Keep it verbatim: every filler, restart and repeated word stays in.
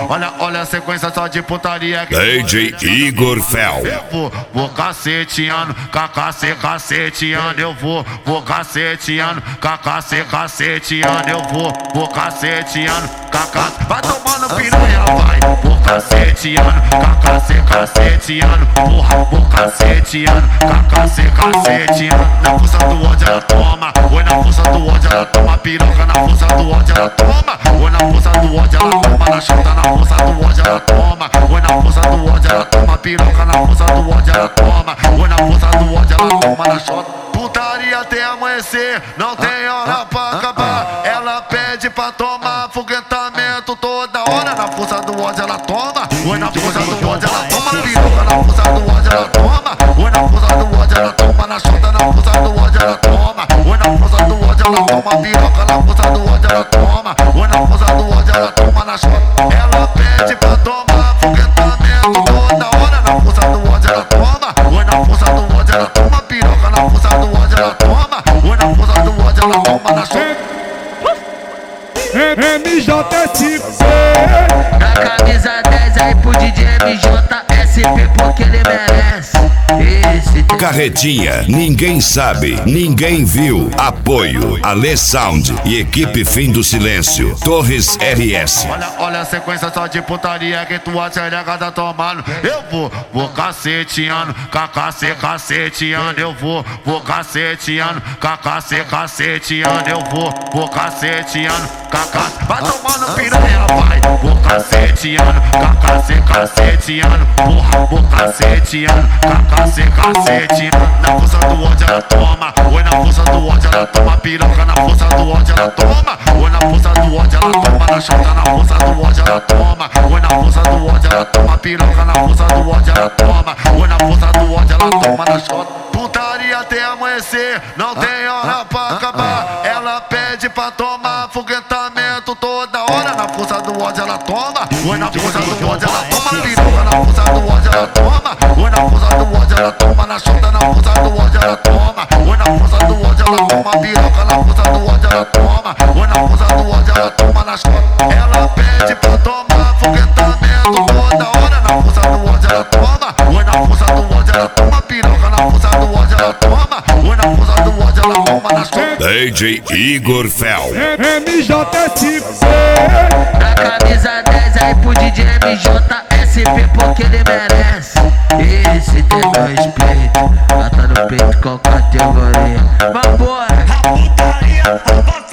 Olha, olha a sequência só de putaria que D J Igor Fel. eu vou, vou caceteando, cacace, caceteando, eu vou, vou caceteando, cacace, caceteando, eu vou, vou caceteando, cacace, vai tomando piranha, vai, vou caceteando, cacace, caceteando, porra, vou caceteando, cacace, caceteando, na força do ódio ela toma, oi na força do ódio ela toma, piroca na força do ódio ela toma, oi na força do ódio ela toma, na chota na força do ódio ela toma, oi na força do ódio ela toma, piroca na força do ódio ela toma, oi na força do ódio ela toma, na chota. Putaria até amanhecer, não tem hora pra acabar. Ela pede pra tomar foguetamento toda hora. Na força do ódio ela toma, oi na força do ódio ela toma, piroca na força do ódio ela toma, oi na força do ódio ela toma, na chota na força do ódio ela toma, oi na força do ódio ela toma, piroca na força do ódio ela toma, oi na força do ódio ela toma, na chota. Ela pede pra tomar foguetamento toda hora. Na força do ódio ela toma, oi na força do ódio ela toma, piroca na força do ódio ela toma, oi na força do ódio ela toma, na chota. M J S P. Na camisa dez aí pro D J M J S P porque ele merece. Esse tem... Carretinha, ninguém sabe, ninguém viu. Apoio, Alê Sound e equipe Fim do Silêncio, Torres R S. Olha, olha a sequência só de putaria que tua xereca tá tomando. Eu vou, vou caceteando, cacace, caceteando. Eu vou, vou caceteando, cacace, caceteando. Eu vou, vou caceteando, cacace. Vai tomando piranha, vai. Vou caceteando, cacace, caceteando. Porra, vou caceteando, cacace, caceteando. Na força do ódio ela toma, oi na força do ódio ela toma, piroca na força do ódio ela toma, oi na força do ódio ela toma, na chota na força do ódio ela toma, oi na força do ódio ela toma, piroca na força do ódio ela toma, oi na força do ódio ela toma, na chota. Putaria até amanhecer, não tem hora pra acabar. Ela pede pra tomar foguetamento toda hora. Na força do ódio ela toma, oi na força do ódio ela toma, piroca na força do ódio ela toma, oi na força do ódio ela toma, na chota na força do ódio ela toma, oi na força do ódio ela toma, piroca na força do ódio ela toma, oi na força do ódio ela toma, na chota. Ela pede pra tomar foguetamento toda hora. Na força do ódio ela toma, oi na força do ódio ela toma, piroca na força do ódio ela toma, oi na força do ódio ela toma, na chota. D J Igor Fel. M J S P. Na camisa dez aí pro D J M J S P porque ele merece. Esse tem meu respeito, bata no peito com categoria. Vambora! A putaria,